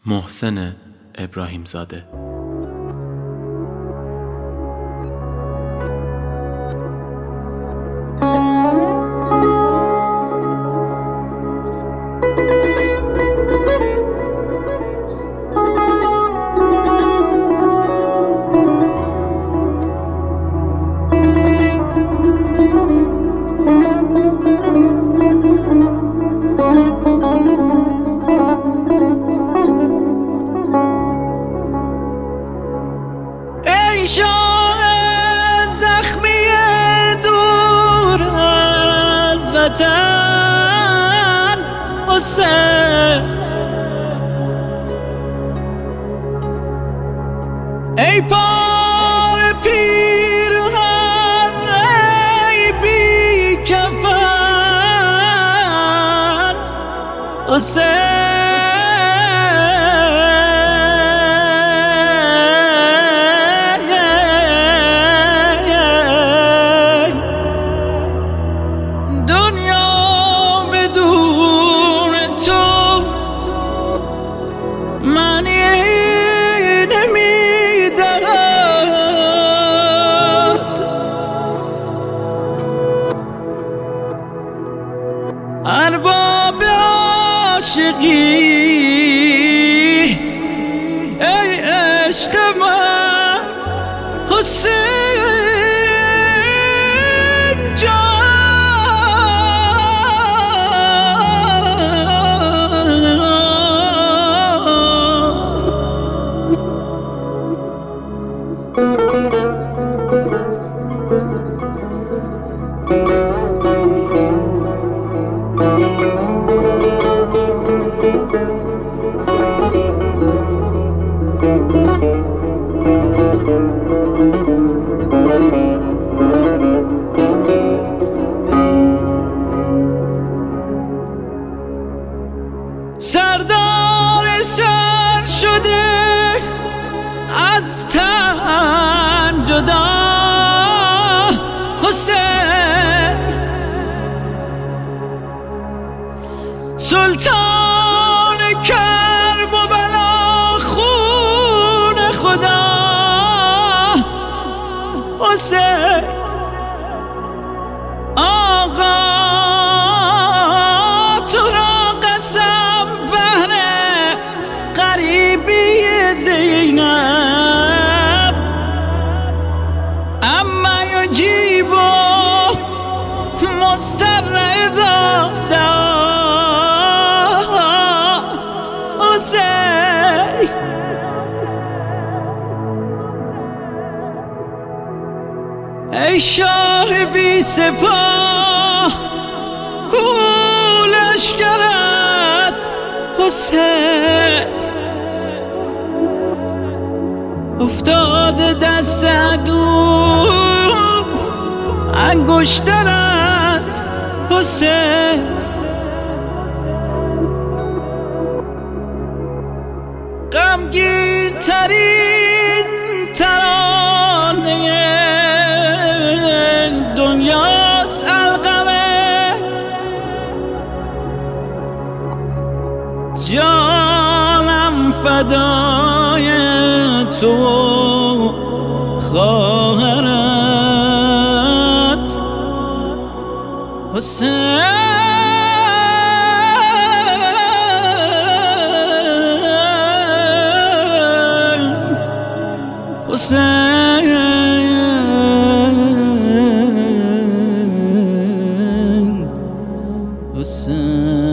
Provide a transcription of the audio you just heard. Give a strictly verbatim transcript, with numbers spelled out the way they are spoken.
محسن ابراهیم زاده. زخمی دور از وطن حسین، ای پار پیرهن ای بی کفن حسین، معنی نمیدهد. ارباب عاشقی ای عشق من حسین جان، سردار سر شده از تن جدا حسین، سلطان کرب و بلا خون خدا حسین، آقا تو را قسم بهر غریبی زینب، اما یجیب مضطر اذا دعا حسین، ای شاه بی سپاه کو لشکرت حسین، افتاده دست عدو انگشترت حسین، غمگین ترین ترانه دنیاست القمه، جانم فدای تو خواهرت حسین، حسین، حسین.